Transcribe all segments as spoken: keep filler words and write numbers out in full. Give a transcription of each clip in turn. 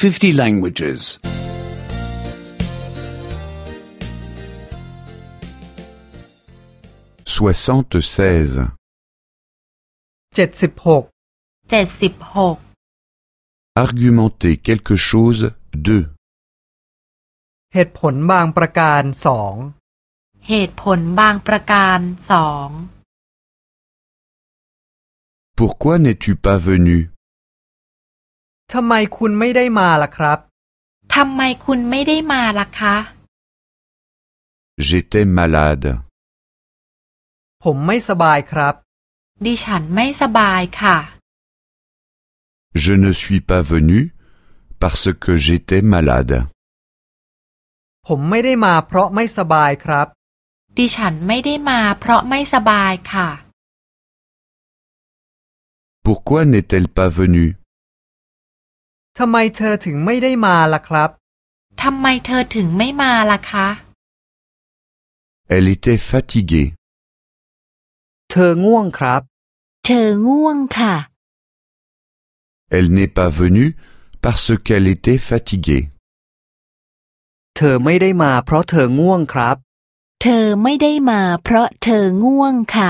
fifty languages. soixante-seize. เจ็ดสิบหกเจ็ดสิบหก Argumenter quelque chose de. เหตุผลบางประการสองเหตุผลบางประการสอง Pourquoi n'es-tu pas venu? ทำไมคุณไม่ได้มาล่ะครับทำไมคุณไม่ได้มาล่ะคะ J'étais malade. ผมไม่สบายครับดิฉันไม่สบายค่ะ Je ne suis pas venu parce que j'étais malade. ผมไม่ได้มาเพราะไม่สบายครับดิฉันไม่ได้มาเพราะไม่สบายค่ะ Pourquoi n'est-elle pas venue? ทำไมเธอถึงไม่ได้มาล่ะครับทำไมเธอถึงไม่มาล่ะคะ Elle était fatiguée. เธอง่วงครับเธอง่วงค่ะ Elle n'est pas venue parce qu'elle était fatiguée. เธอไม่ได้มาเพราะเธอง่วงครับเธอไม่ได้มาเพราะเธอง่วงค่ะ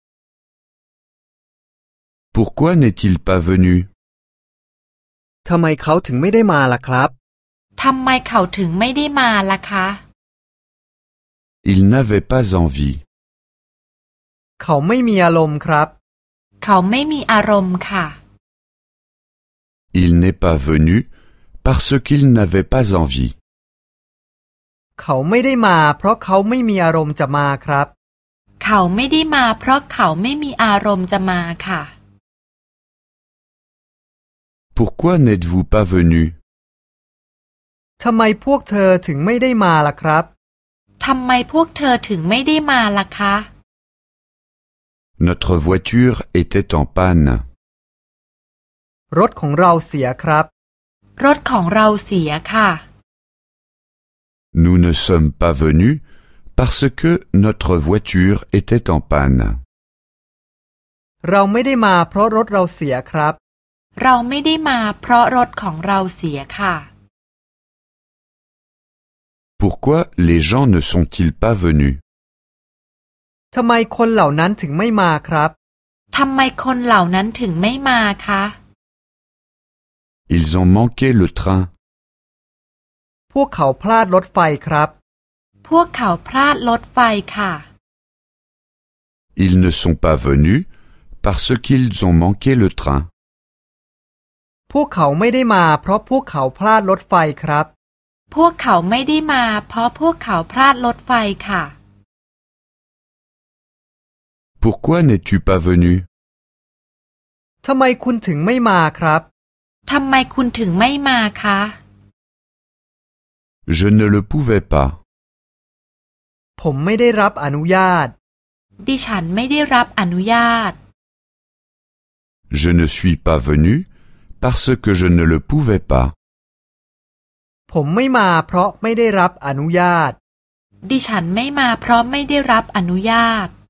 Pourquoi n'est-il pas venu? ทำไมเขาถึงไม่ได้มาล่ะครับทำไมเขาถึงไม่ได้มาล่ะคะ Il n'avait pas envie. เขาไม่มีอารมณ์ครับเขาไม่มีอารมณ์ค่ะ Il n'est pas venu parce qu'il n'avait pas envie. เขาไม่ได้มาเพราะเขาไม่มีอารมณ์จะมาครับเขาไม่ได้มาเพราะเขาไม่มีอารมณ์จะมาค่ะ Pourquoi n'êtes-vous pas venu? ทำไมพวกเธอถึงไม่ได้มาล่ะครับทำไมพวกเธอถึงไม่ได้มาล่ะคะ Notre voiture était en panne. รถของเราเสียครับรถของเราเสียค่ะ Nous ne sommes pas venus parce que notre voiture était en panne. เราไม่ได้มาเพราะรถเราเสียครับเราไม่ได้มาเพราะรถของเราเสียค่ะ Pourquoi les gens ne sont-ils pas venus? ทำไมคนเหล่านั้นถึงไม่มาครับทำไมคนเหล่านั้นถึงไม่มาคะ Ils ont manqué le train. พวกเขาพลาดรถไฟครับพวกเขาพลาดรถไฟค่ะ Ils ne sont pas venus parce qu'ils ont manqué le train. พวกเขาไม่ได้มาเพราะพวกเขาพลาดรถไฟครับพวกเขาไม่ได้มาเพราะพวกเขาพลาดรถไฟค่ะ Pourquoi n'es-tu pas venu? ทำไมคุณถึงไม่มาครับทำไมคุณถึงไม่มาคะ Je ne le pouvais pas. ผมไม่ได้รับอนุญาตดิฉันไม่ได้รับอนุญาต Je ne suis pas venu parce que je ne le pouvais pas. ผมไม่มาเพราะไม่ได้รับอนุญาตดิฉันไม่มาเพราะไม่ได้รับอนุญาต